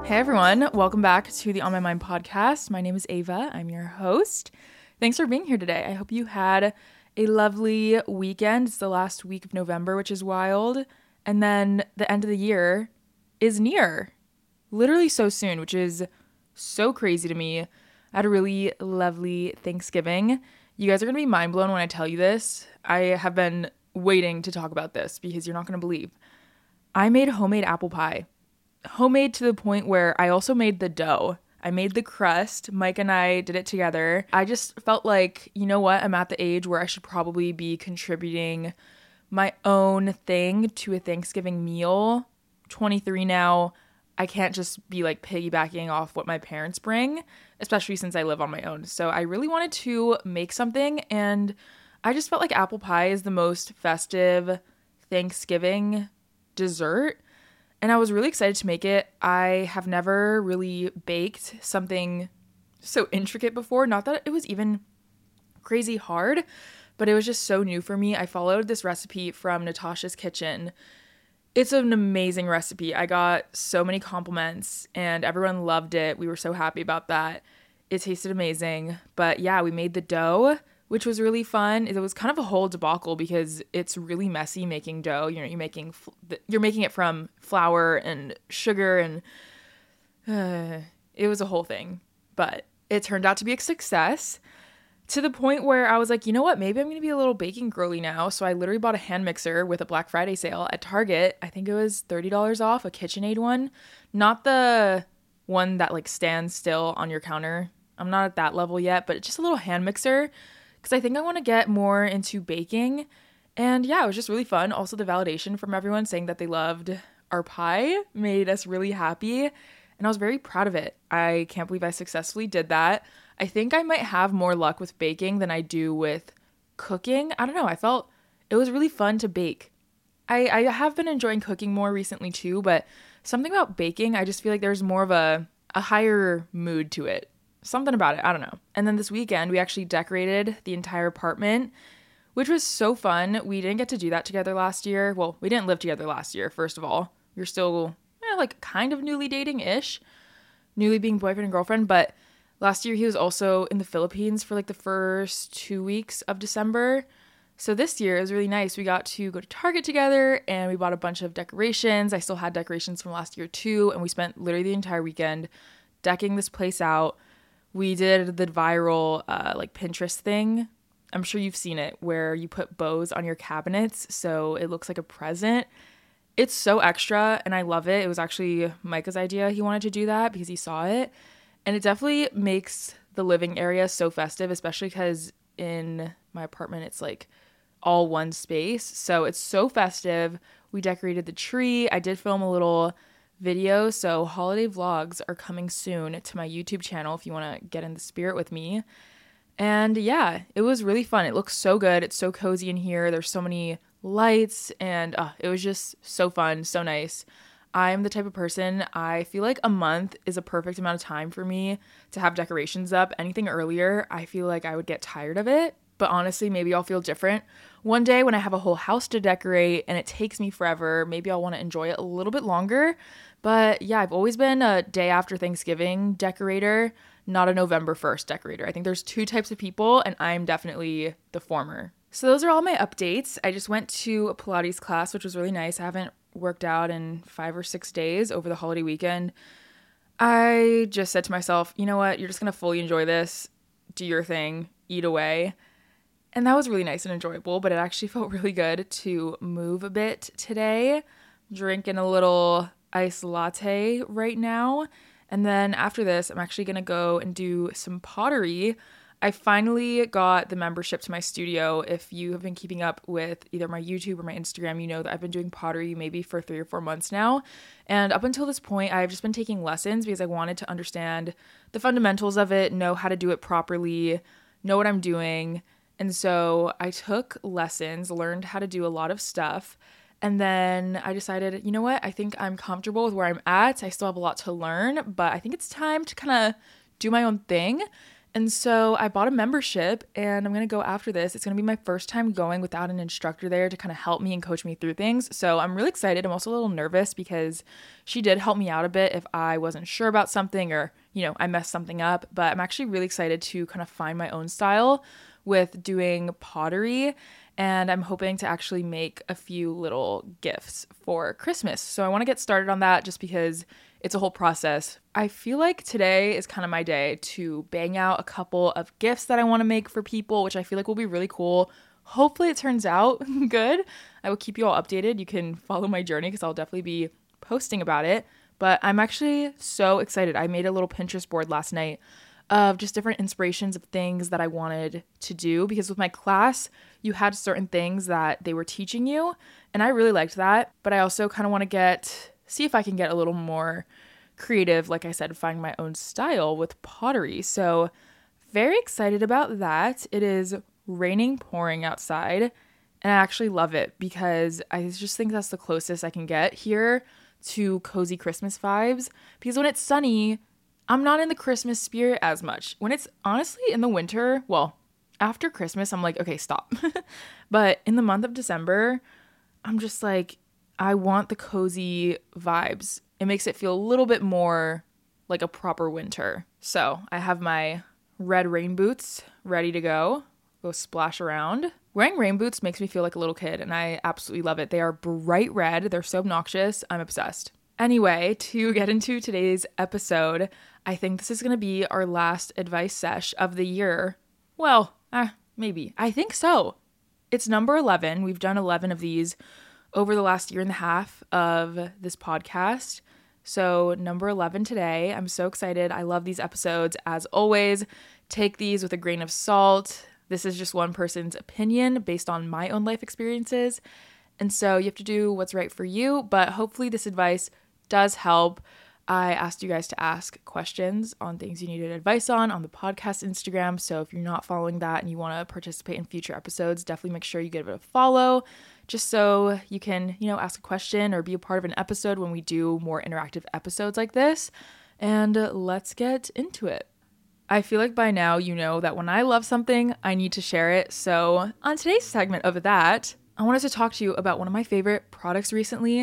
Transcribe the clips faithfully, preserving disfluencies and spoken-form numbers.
Hey everyone, welcome back to the On My Mind podcast. My name is Ava. I'm your host. Thanks for being here today. I hope you had a lovely weekend. It's the last week of November, which is wild. And then the end of the year is near. Literally so soon, which is so crazy to me. I had a really lovely Thanksgiving. You guys are going to be mind blown when I tell you this. I have been waiting to talk about this because you're not going to believe. I made homemade apple pie. Homemade to the point where I also made the dough. I made the crust. Mike and I did it together. I just felt like, you know what? I'm at the age where I should probably be contributing my own thing to a Thanksgiving meal. twenty-three now. I can't just be like piggybacking off what my parents bring, especially since I live on my own. So I really wanted to make something, and I just felt like apple pie is the most festive Thanksgiving dessert. And I was really excited to make it. I have never really baked something so intricate before. Not that it was even crazy hard, but it was just so new for me. I followed this recipe from Natasha's Kitchen. It's an amazing recipe. I got so many compliments and everyone loved it. We were so happy about that. It tasted amazing. But yeah, we made the dough, which was really fun. It was kind of a whole debacle because it's really messy making dough. You know, you're making you're making it from flour and sugar, and uh, it was a whole thing. But it turned out to be a success to the point where I was like, you know what? Maybe I'm going to be a little baking girly now. So I literally bought a hand mixer with a Black Friday sale at Target. I think it was thirty dollars off, a KitchenAid one. Not the one that like stands still on your counter. I'm not at that level yet, but it's just a little hand mixer. Because I think I want to get more into baking. And yeah, it was just really fun. Also, the validation from everyone saying that they loved our pie made us really happy. And I was very proud of it. I can't believe I successfully did that. I think I might have more luck with baking than I do with cooking. I don't know. I felt it was really fun to bake. I, I have been enjoying cooking more recently too, but something about baking, I just feel like there's more of a, a higher mood to it. Something about it. I don't know. And then this weekend, we actually decorated the entire apartment, which was so fun. We didn't get to do that together last year. Well, we didn't live together last year, first of all. We were still, eh, like, kind of newly dating-ish. Newly being boyfriend and girlfriend. But last year, he was also in the Philippines for, like, the first two weeks of December. So this year, it was really nice. We got to go to Target together, and we bought a bunch of decorations. I still had decorations from last year, too. And we spent literally the entire weekend decking this place out. We did the viral uh, like Pinterest thing. I'm sure you've seen it where you put bows on your cabinets so it looks like a present. It's so extra and I love it. It was actually Micah's idea. He wanted to do that because he saw it. And it definitely makes the living area so festive, especially because in my apartment it's like all one space. So it's so festive. We decorated the tree. I did film a little video, so holiday vlogs are coming soon to my YouTube channel if you want to get in the spirit with me. And yeah, it was really fun. It looks so good. It's so cozy in here. There's so many lights, and uh, it was just so fun, so nice. I'm the type of person, I feel like a month is a perfect amount of time for me to have decorations up. Anything earlier, I feel like I would get tired of it. But honestly, maybe I'll feel different one day when I have a whole house to decorate and it takes me forever. Maybe I'll want to enjoy it a little bit longer. But yeah, I've always been a day after Thanksgiving decorator, not a November first decorator. I think there's two types of people, and I'm definitely the former. So those are all my updates. I just went to a Pilates class, which was really nice. I haven't worked out in five or six days over the holiday weekend. I just said to myself, you know what? You're just going to fully enjoy this, do your thing, eat away. And that was really nice and enjoyable, but it actually felt really good to move a bit today. Drinking a little iced latte right now. And then after this, I'm actually going to go and do some pottery. I finally got the membership to my studio. If you have been keeping up with either my YouTube or my Instagram, you know that I've been doing pottery maybe for three or four months now. And up until this point, I've just been taking lessons because I wanted to understand the fundamentals of it, know how to do it properly, know what I'm doing. And so I took lessons, learned how to do a lot of stuff. And then I decided, you know what? I think I'm comfortable with where I'm at. I still have a lot to learn, but I think it's time to kind of do my own thing. And so I bought a membership and I'm going to go after this. It's going to be my first time going without an instructor there to kind of help me and coach me through things. So I'm really excited. I'm also a little nervous because she did help me out a bit if I wasn't sure about something or, you know, I messed something up. But I'm actually really excited to kind of find my own style with doing pottery. And I'm hoping to actually make a few little gifts for Christmas. So I want to get started on that just because it's a whole process. I feel like today is kind of my day to bang out a couple of gifts that I want to make for people, which I feel like will be really cool. Hopefully it turns out good. I will keep you all updated. You can follow my journey because I'll definitely be posting about it. But I'm actually so excited. I made a little Pinterest board last night of just different inspirations of things that I wanted to do, because with my class, you had certain things that they were teaching you, and I really liked that. But I also kind of want to get, see if I can get a little more creative, like I said, find my own style with pottery. So very excited about that. It is raining, pouring outside, and I actually love it because I just think that's the closest I can get here to cozy Christmas vibes, because when it's sunny, I'm not in the Christmas spirit as much. When it's honestly in the winter, well, after Christmas, I'm like, okay, stop. But in the month of December, I'm just like, I want the cozy vibes. It makes it feel a little bit more like a proper winter. So I have my red rain boots ready to go, go splash around. Wearing rain boots makes me feel like a little kid, and I absolutely love it. They are bright red. They're so obnoxious. I'm obsessed. Anyway, to get into today's episode, I think this is going to be our last advice sesh of the year. Well, eh, maybe. I think so. It's number eleven. We've done eleven of these over the last year and a half of this podcast. So number eleven today. I'm so excited. I love these episodes. As always, take these with a grain of salt. This is just one person's opinion based on my own life experiences. And so you have to do what's right for you, but hopefully this advice does help. I asked you guys to ask questions on things you needed advice on on the podcast Instagram. So if you're not following that and you want to participate in future episodes, definitely make sure you give it a follow, just so you can, you know, ask a question or be a part of an episode when we do more interactive episodes like this. And uh, let's get into it. I feel like by now you know that when I love something, I need to share it. So on today's segment of that, I wanted to talk to you about one of my favorite products recently.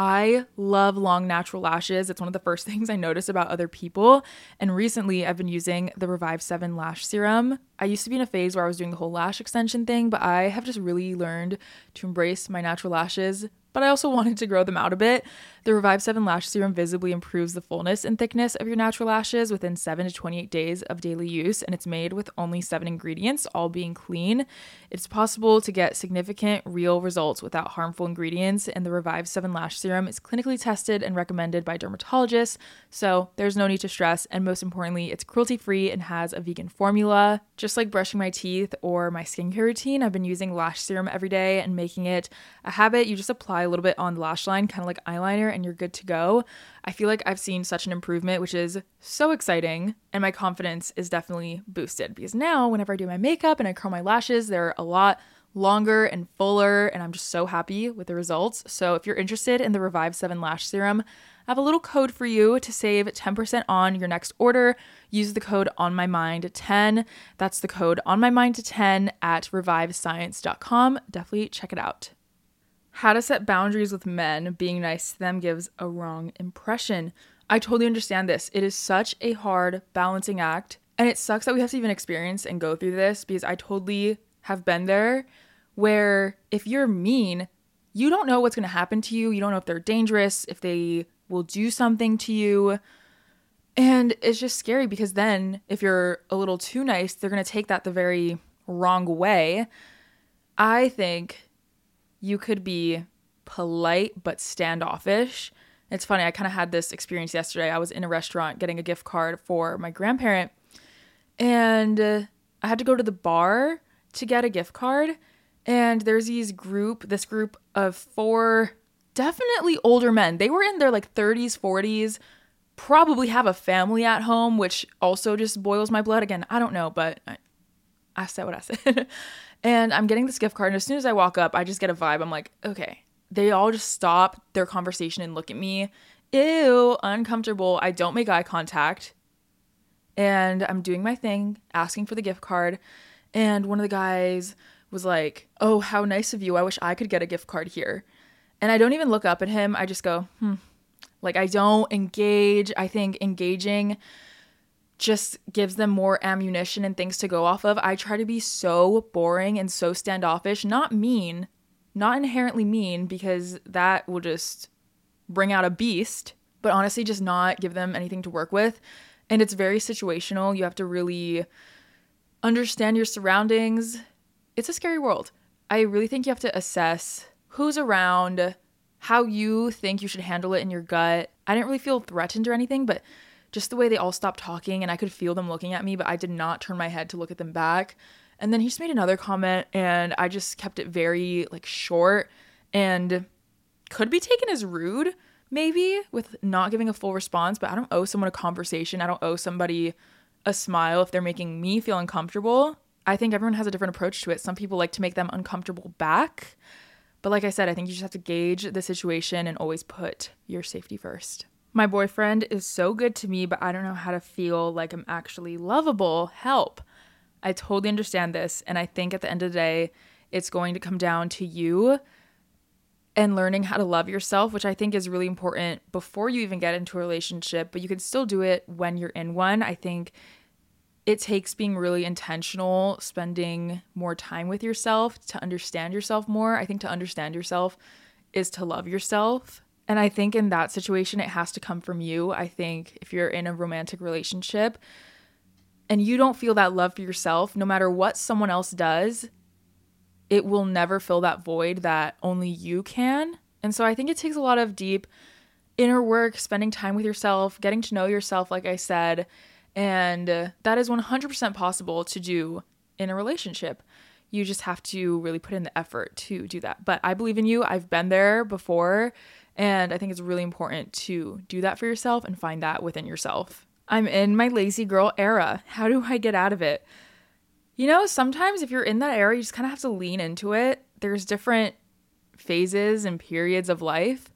I love long natural lashes. It's one of the first things I notice about other people. And recently I've been using the Revive seven Lash Serum. I used to be in a phase where I was doing the whole lash extension thing, but I have just really learned to embrace my natural lashes, but I also wanted to grow them out a bit. The Revive seven Lash Serum visibly improves the fullness and thickness of your natural lashes within seven to twenty-eight days of daily use, and it's made with only seven ingredients, all being clean. It's possible to get significant, real results without harmful ingredients, and the Revive seven Lash Serum is clinically tested and recommended by dermatologists, so there's no need to stress, and most importantly, it's cruelty-free and has a vegan formula. Just like brushing my teeth or my skincare routine, I've been using lash serum every day and making it a habit. You just apply a little bit on the lash line, kind of like eyeliner, and you're good to go. I feel like I've seen such an improvement, which is so exciting, and my confidence is definitely boosted because now whenever I do my makeup and I curl my lashes, they're a lot longer and fuller, and I'm just so happy with the results. So if you're interested in the Revive seven Lash Serum, I have a little code for you to save ten percent on your next order. Use the code on my mind ten. That's the code on my mind ten at revive science dot com. Definitely check it out. How to set boundaries with men. Being nice to them gives a wrong impression. I totally understand this. It is such a hard balancing act, and it sucks that we have to even experience and go through this because I totally have been there, where if you're mean, you don't know what's going to happen to you. You don't know if they're dangerous, if they will do something to you. And it's just scary because then if you're a little too nice, they're going to take that the very wrong way. I think you could be polite but standoffish. It's funny, I kind of had this experience yesterday. I was in a restaurant getting a gift card for my grandparent, and uh, I had to go to the bar to get a gift card. And there's these group, this group of four definitely older men. They were in their like thirties, forties, probably have a family at home, which also just boils my blood. Again, I don't know, but I, I said what I said. And I'm getting this gift card, and as soon as I walk up, I just get a vibe. I'm like, okay. They all just stop their conversation and look at me. Ew, uncomfortable. I don't make eye contact. and I'm doing my thing, asking for the gift card. And one of the guys was like, oh, how nice of you. I wish I could get a gift card here. And I don't even look up at him. I just go, hmm. Like, I don't engage. I think engaging just gives them more ammunition and things to go off of. I try to be so boring and so standoffish, not mean, not inherently mean, because that will just bring out a beast, but honestly just not give them anything to work with. And it's very situational. You have to really understand your surroundings. It's a scary world. I really think you have to assess who's around, how you think you should handle it in your gut. I didn't really feel threatened or anything, but just the way they all stopped talking and I could feel them looking at me, but I did not turn my head to look at them back. And then he just made another comment and I just kept it very like short and could be taken as rude maybe with not giving a full response, but I don't owe someone a conversation. I don't owe somebody a smile if they're making me feel uncomfortable. I think everyone has a different approach to it. Some people like to make them uncomfortable back. But like I said, I think you just have to gauge the situation and always put your safety first. My boyfriend is so good to me, but I don't know how to feel like I'm actually lovable. Help. I totally understand this. And I think at the end of the day, it's going to come down to you and learning how to love yourself, which I think is really important before you even get into a relationship, but you can still do it when you're in one. I think it takes being really intentional, spending more time with yourself to understand yourself more. I think to understand yourself is to love yourself. And I think in that situation, it has to come from you. I think if you're in a romantic relationship and you don't feel that love for yourself, no matter what someone else does, it will never fill that void that only you can. And so I think it takes a lot of deep inner work, spending time with yourself, getting to know yourself, like I said. And uh, that is one hundred percent possible to do in a relationship. You just have to really put in the effort to do that. But I believe in you. I've been there before. And I think it's really important to do that for yourself and find that within yourself. I'm in my lazy girl era. How do I get out of it? You know, sometimes if you're in that era, you just kind of have to lean into it. There's different phases and periods of life.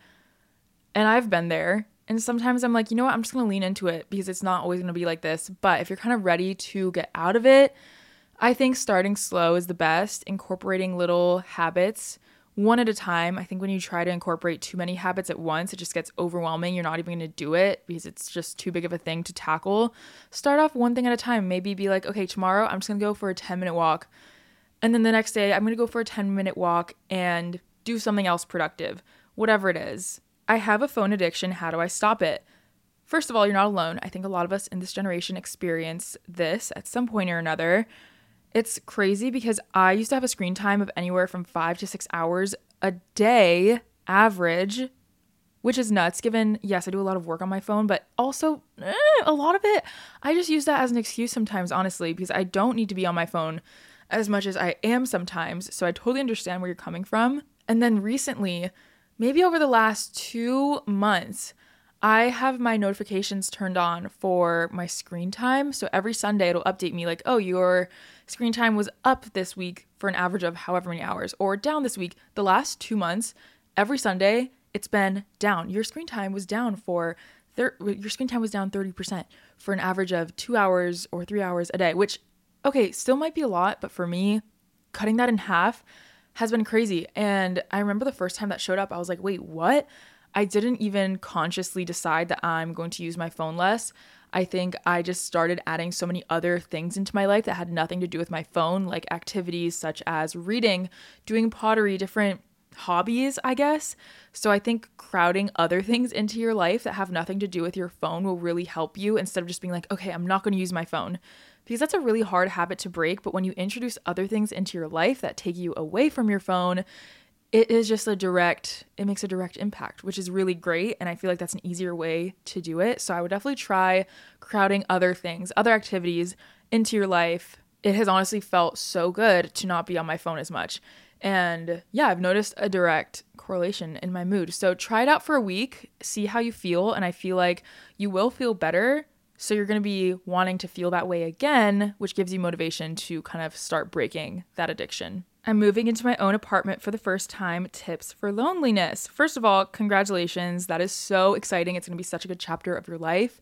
And I've been there. And sometimes I'm like, you know what? I'm just going to lean into it because it's not always going to be like this. But if you're kind of ready to get out of it, I think starting slow is the best. Incorporating little habits one at a time. I think when you try to incorporate too many habits at once, it just gets overwhelming. You're not even going to do it because it's just too big of a thing to tackle. Start off one thing at a time. Maybe be like, okay, tomorrow I'm just going to go for a ten minute walk. And then the next day I'm going to go for a ten minute walk and do something else productive, whatever it is. I have a phone addiction. How do I stop it? First of all, you're not alone. I think a lot of us in this generation experience this at some point or another. It's crazy because I used to have a screen time of anywhere from five to six hours a day average, which is nuts given, yes, I do a lot of work on my phone, but also eh, a lot of it, I just use that as an excuse sometimes, honestly, because I don't need to be on my phone as much as I am sometimes. So I totally understand where you're coming from. And then recently, maybe over the last two months, I have my notifications turned on for my screen time. So every Sunday it'll update me like, oh, your screen time was up this week for an average of however many hours, or down this week. The last two months, every Sunday, it's been down. Your screen time was down for thir- your screen time was down thirty percent for an average of two hours or three hours a day, which, okay, still might be a lot, but for me, cutting that in half has been crazy. And I remember the first time that showed up, I was like, wait, what? I didn't even consciously decide that I'm going to use my phone less. I think I just started adding so many other things into my life that had nothing to do with my phone, like activities such as reading, doing pottery, different hobbies, I guess. So I think crowding other things into your life that have nothing to do with your phone will really help you instead of just being like, okay, I'm not going to use my phone. Because that's a really hard habit to break. But when you introduce other things into your life that take you away from your phone, it is just a direct, it makes a direct impact, which is really great. And I feel like that's an easier way to do it. So I would definitely try crowding other things, other activities into your life. It has honestly felt so good to not be on my phone as much. And yeah, I've noticed a direct correlation in my mood. So try it out for a week, see how you feel. And I feel like you will feel better. So you're going to be wanting to feel that way again, which gives you motivation to kind of start breaking that addiction. I'm moving into my own apartment for the first time. Tips for loneliness. First of all, congratulations. That is so exciting. It's going to be such a good chapter of your life.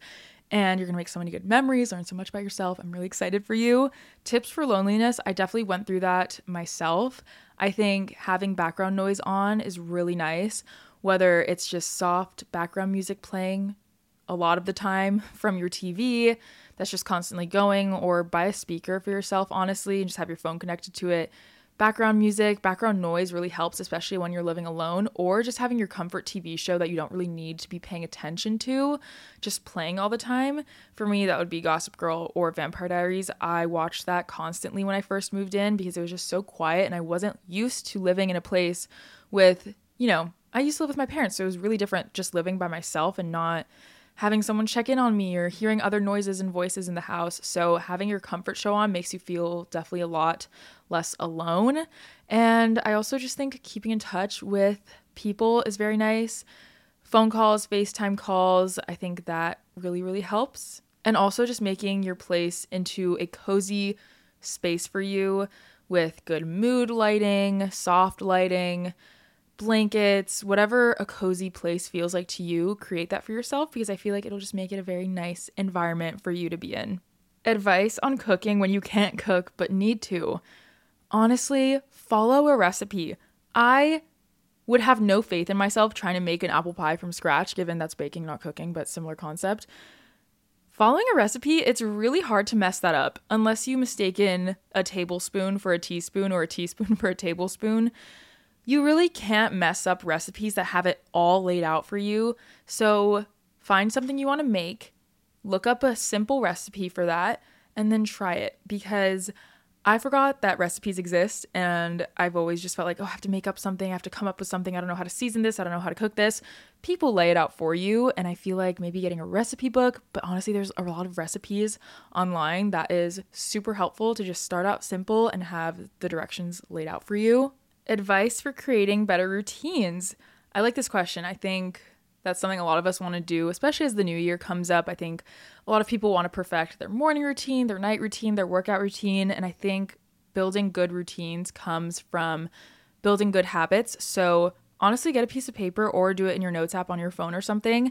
and you're going to make so many good memories, learn so much about yourself. I'm really excited for you. Tips for loneliness. I definitely went through that myself. I think having background noise on is really nice, whether it's just soft background music playing a lot of the time from your T V that's just constantly going, or buy a speaker for yourself, honestly, and just have your phone connected to it. Background music, background noise really helps, especially when you're living alone, or just having your comfort T V show that you don't really need to be paying attention to, just playing all the time. For me, that would be Gossip Girl or Vampire Diaries. I watched that constantly when I first moved in because it was just so quiet, and I wasn't used to living in a place with, you know, I used to live with my parents, so it was really different just living by myself and not having someone check in on me or hearing other noises and voices in the house. So having your comfort show on makes you feel definitely a lot less alone. And I also just think keeping in touch with people is very nice. Phone calls, FaceTime calls, I think that really, really helps. And also just making your place into a cozy space for you with good mood lighting, soft lighting, blankets, whatever a cozy place feels like to you, create that for yourself, because I feel like it'll just make it a very nice environment for you to be in. Advice on cooking when you can't cook but need to. Honestly, follow a recipe. I would have no faith in myself trying to make an apple pie from scratch, given that's baking, not cooking, but similar concept. Following a recipe, it's really hard to mess that up unless you mistaken a tablespoon for a teaspoon or a teaspoon for a tablespoon. You really can't mess up recipes that have it all laid out for you. So find something you want to make, look up a simple recipe for that, and then try it. Because I forgot that recipes exist, and I've always just felt like, oh, I have to make up something. I have to come up with something. I don't know how to season this. I don't know how to cook this. People lay it out for you, and I feel like maybe getting a recipe book, but honestly, there's a lot of recipes online that is super helpful to just start out simple and have the directions laid out for you. Advice for creating better routines. I like this question. I think that's something a lot of us want to do, especially as the new year comes up. I think a lot of people want to perfect their morning routine, their night routine, their workout routine. And I think building good routines comes from building good habits. So honestly, get a piece of paper or do it in your notes app on your phone or something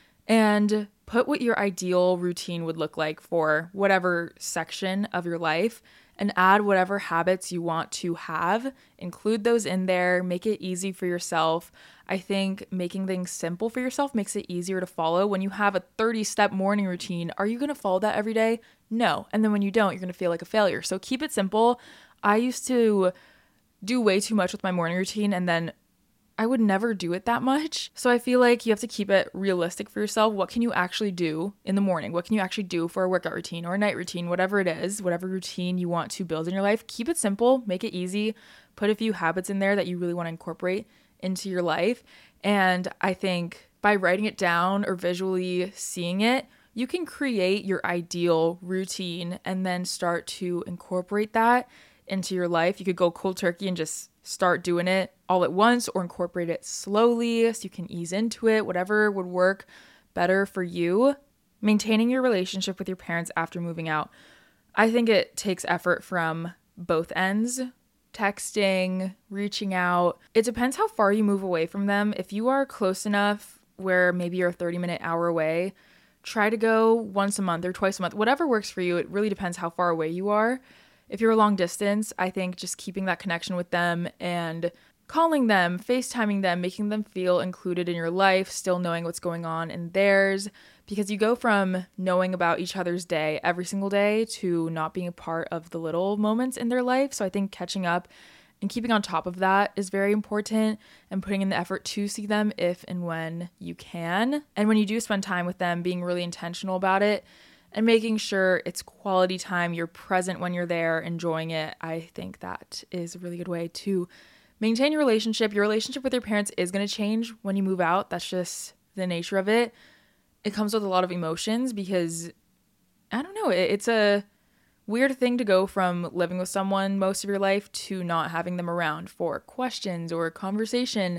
and put what your ideal routine would look like for whatever section of your life, and add whatever habits you want to have. Include those in there. Make it easy for yourself. I think making things simple for yourself makes it easier to follow. When you have a thirty-step morning routine, are you going to follow that every day? No. And then when you don't, you're going to feel like a failure. So keep it simple. I used to do way too much with my morning routine, and then I would never do it that much. So I feel like you have to keep it realistic for yourself. What can you actually do in the morning? What can you actually do for a workout routine or a night routine, whatever it is, whatever routine you want to build in your life? Keep it simple, make it easy, put a few habits in there that you really want to incorporate into your life. And I think by writing it down or visually seeing it, you can create your ideal routine and then start to incorporate that into your life. You could go cold turkey and just start doing it all at once, or incorporate it slowly so you can ease into it, whatever would work better for you. Maintaining your relationship with your parents after moving out. I think it takes effort from both ends. Texting, reaching out. It depends how far you move away from them. If you are close enough where maybe you're a thirty minute hour away, try to go once a month or twice a month, whatever works for you. It really depends how far away you are. If you're a long distance, I think just keeping that connection with them and calling them, FaceTiming them, making them feel included in your life, still knowing what's going on in theirs, because you go from knowing about each other's day every single day to not being a part of the little moments in their life. So I think catching up and keeping on top of that is very important, and putting in the effort to see them if and when you can. And when you do spend time with them, being really intentional about it and making sure it's quality time, you're present when you're there, enjoying it. I think that is a really good way to maintain your relationship. Your relationship with your parents is going to change when you move out. That's just the nature of it. It comes with a lot of emotions because, I don't know, it, it's a weird thing to go from living with someone most of your life to not having them around for questions or conversation.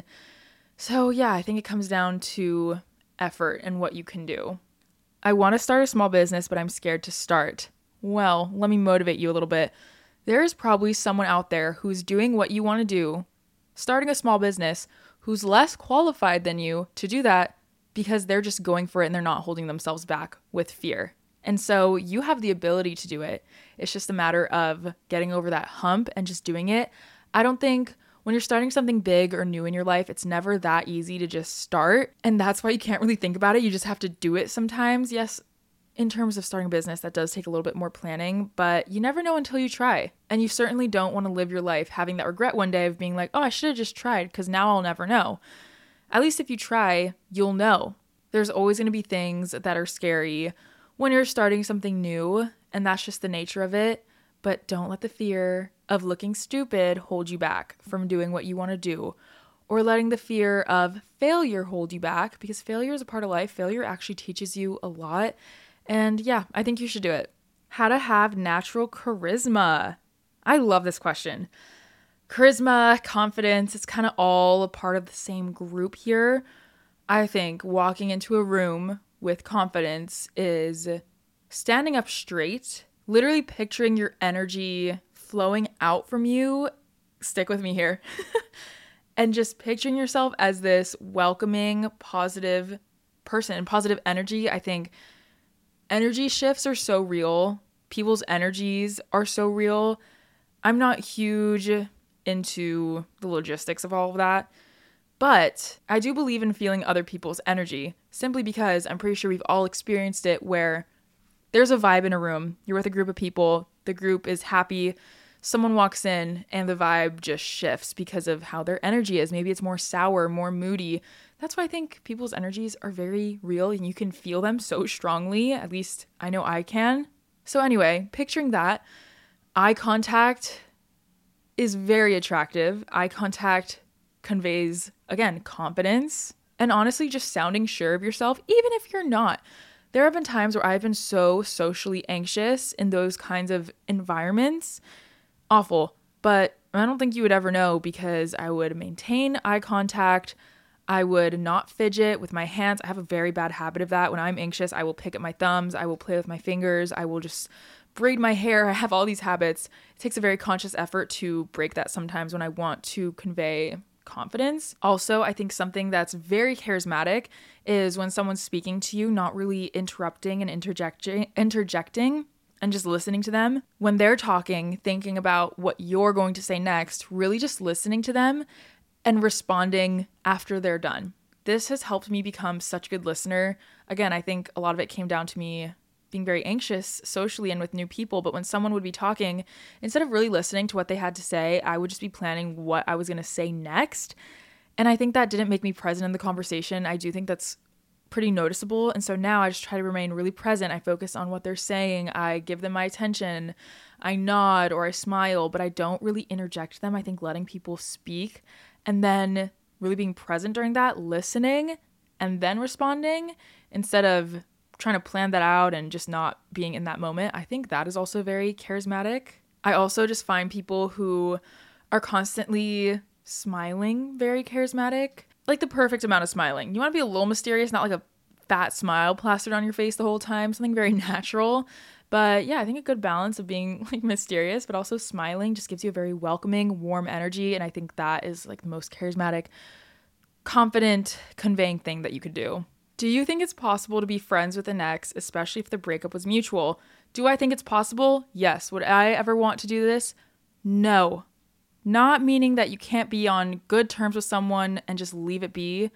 So yeah, I think it comes down to effort and what you can do. I want to start a small business, but I'm scared to start. Well, let me motivate you a little bit. There is probably someone out there who's doing what you want to do, starting a small business, who's less qualified than you to do that, because they're just going for it and they're not holding themselves back with fear. And so you have the ability to do it. It's just a matter of getting over that hump and just doing it. I don't think when you're starting something big or new in your life, it's never that easy to just start. And that's why you can't really think about it. You just have to do it sometimes. Yes, in terms of starting a business, that does take a little bit more planning, but you never know until you try. And you certainly don't want to live your life having that regret one day of being like, oh, I should have just tried because now I'll never know. At least if you try, you'll know. There's always going to be things that are scary when you're starting something new, and that's just the nature of it. But don't let the fear of looking stupid hold you back from doing what you want to do, or letting the fear of failure hold you back, because failure is a part of life. Failure actually teaches you a lot. And yeah, I think you should do it. How to have natural charisma. I love this question. Charisma, confidence, it's kind of all a part of the same group here. I think walking into a room with confidence is standing up straight, literally picturing your energy flowing out from you. Stick with me here. And just picturing yourself as this welcoming, positive person, positive energy. I think energy shifts are so real. People's energies are so real. I'm not huge into the logistics of all of that, but I do believe in feeling other people's energy, simply because I'm pretty sure we've all experienced it where there's a vibe in a room. You're with a group of people. The group is happy. Someone walks in and the vibe just shifts because of how their energy is. Maybe it's more sour, more moody. That's why I think people's energies are very real and you can feel them so strongly. At least I know I can. So anyway, picturing that, eye contact is very attractive. Eye contact conveys, again, confidence and honestly just sounding sure of yourself, even if you're not. There have been times where I've been so socially anxious in those kinds of environments. Awful. But I don't think you would ever know because I would maintain eye contact. I would not fidget with my hands. I have a very bad habit of that. When I'm anxious, I will pick up my thumbs. I will play with my fingers. I will just braid my hair. I have all these habits. It takes a very conscious effort to break that sometimes when I want to convey confidence. Also, I think something that's very charismatic is when someone's speaking to you, not really interrupting and interjecting, interjecting and just listening to them. When they're talking, thinking about what you're going to say next, really just listening to them and responding after they're done. This has helped me become such a good listener. Again, I think a lot of it came down to me being very anxious socially and with new people, but when someone would be talking, instead of really listening to what they had to say, I would just be planning what I was going to say next. And I think that didn't make me present in the conversation. I do think that's pretty noticeable. And so now I just try to remain really present. I focus on what they're saying. I give them my attention. I nod or I smile, but I don't really interject them. I think letting people speak and then really being present during that, listening and then responding instead of trying to plan that out and just not being in that moment. I think that is also very charismatic. I also just find people who are constantly smiling very charismatic, like the perfect amount of smiling. You want to be a little mysterious, not like a fat smile plastered on your face the whole time, something very natural. But yeah, I think a good balance of being like mysterious, but also smiling just gives you a very welcoming, warm energy. And I think that is like the most charismatic, confident, conveying thing that you could do. Do you think it's possible to be friends with an ex, especially if the breakup was mutual? Do I think it's possible? Yes. Would I ever want to do this? No. Not meaning that you can't be on good terms with someone and just leave it be.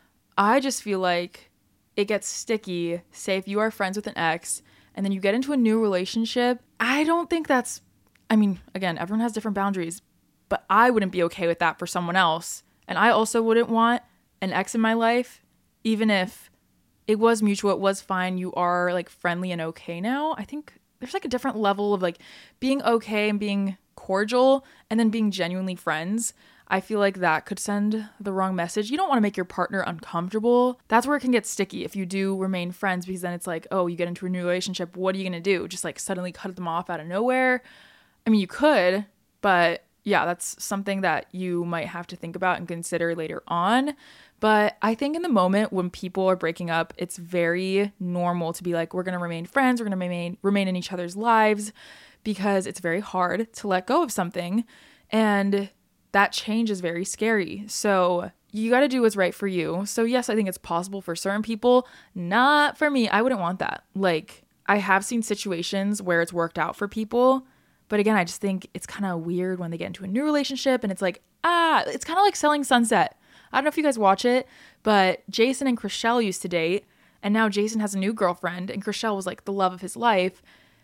I just feel like it gets sticky. Say if you are friends with an ex and then you get into a new relationship, I don't think that's, I mean, again, everyone has different boundaries, but I wouldn't be okay with that for someone else. And I also wouldn't want an ex in my life, even if it was mutual, it was fine, you are like friendly and okay now. I think there's like a different level of like being okay and being cordial and then being genuinely friends. I feel like that could send the wrong message. You don't want to make your partner uncomfortable. That's where it can get sticky if you do remain friends, because then it's like, oh, you get into a new relationship. What are you going to do? Just like suddenly cut them off out of nowhere? I mean, you could, but yeah, that's something that you might have to think about and consider later on. But I think in the moment when people are breaking up, it's very normal to be like, we're going to remain friends. We're going to remain, remain in each other's lives, because it's very hard to let go of something. And that change is very scary. So you got to do what's right for you. So yes, I think it's possible for certain people. Not for me. I wouldn't want that. Like, I have seen situations where it's worked out for people. But again, I just think it's kind of weird when they get into a new relationship and it's like, ah, it's kind of like Selling Sunset. I don't know if you guys watch it, but Jason and Chrishell used to date. And now Jason has a new girlfriend and Chrishell was like the love of his life.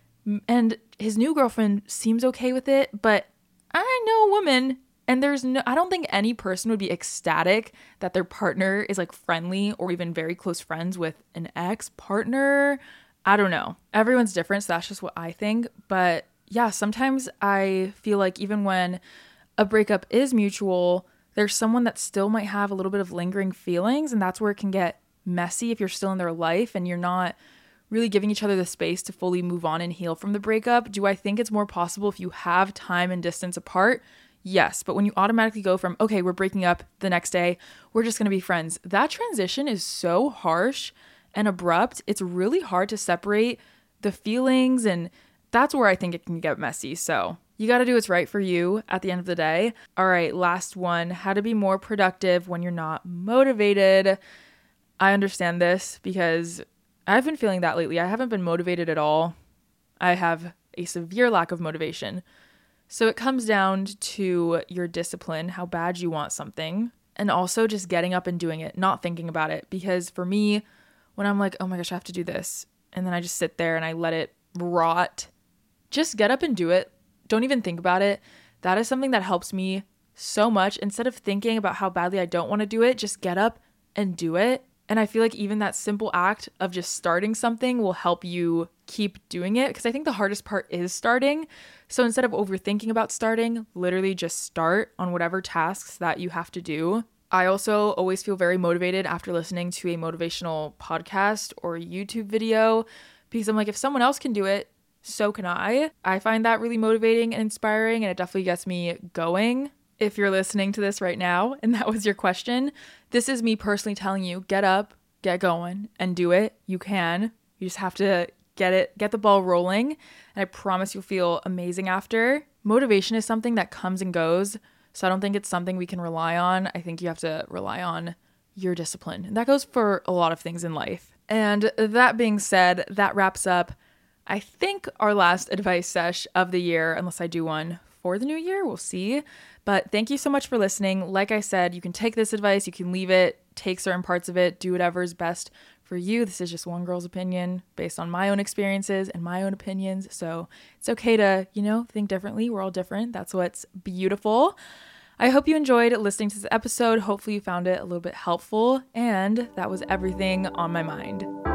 And his new girlfriend seems okay with it. But I know a woman, and there's no, I don't think any person would be ecstatic that their partner is like friendly or even very close friends with an ex-partner. I don't know. Everyone's different, so that's just what I think. But yeah, sometimes I feel like even when a breakup is mutual, there's someone that still might have a little bit of lingering feelings, and that's where it can get messy if you're still in their life and you're not really giving each other the space to fully move on and heal from the breakup. Do I think it's more possible if you have time and distance apart? Yes, but when you automatically go from, okay, we're breaking up the next day, we're just going to be friends, that transition is so harsh and abrupt. It's really hard to separate the feelings, and that's where I think it can get messy. So you got to do what's right for you at the end of the day. All right, last one, how to be more productive when you're not motivated. I understand this because I've been feeling that lately. I haven't been motivated at all. I have a severe lack of motivation. So it comes down to your discipline, how bad you want something, and also just getting up and doing it, not thinking about it. Because for me, when I'm like, oh my gosh, I have to do this, and then I just sit there and I let it rot, just get up and do it. Don't even think about it. That is something that helps me so much. Instead of thinking about how badly I don't want to do it, just get up and do it. And I feel like even that simple act of just starting something will help you keep doing it, because I think the hardest part is starting. So instead of overthinking about starting, literally just start on whatever tasks that you have to do. I also always feel very motivated after listening to a motivational podcast or YouTube video, because I'm like, if someone else can do it, so can I. I find that really motivating and inspiring, and it definitely gets me going. If you're listening to this right now and that was your question, this is me personally telling you, get up, get going, and do it. You can. You just have to get it, get the ball rolling, and I promise you'll feel amazing after. Motivation is something that comes and goes, so I don't think it's something we can rely on. I think you have to rely on your discipline, and that goes for a lot of things in life. And that being said, that wraps up, I think, our last advice sesh of the year, unless I do one for the new year. We'll see. But thank you so much for listening. Like I said, you can take this advice, you can leave it, take certain parts of it, do whatever is best for you. This is just one girl's opinion based on my own experiences and my own opinions. So it's okay to, you know, think differently. We're all different. That's what's beautiful. I hope you enjoyed listening to this episode. Hopefully you found it a little bit helpful. And that was everything on my mind.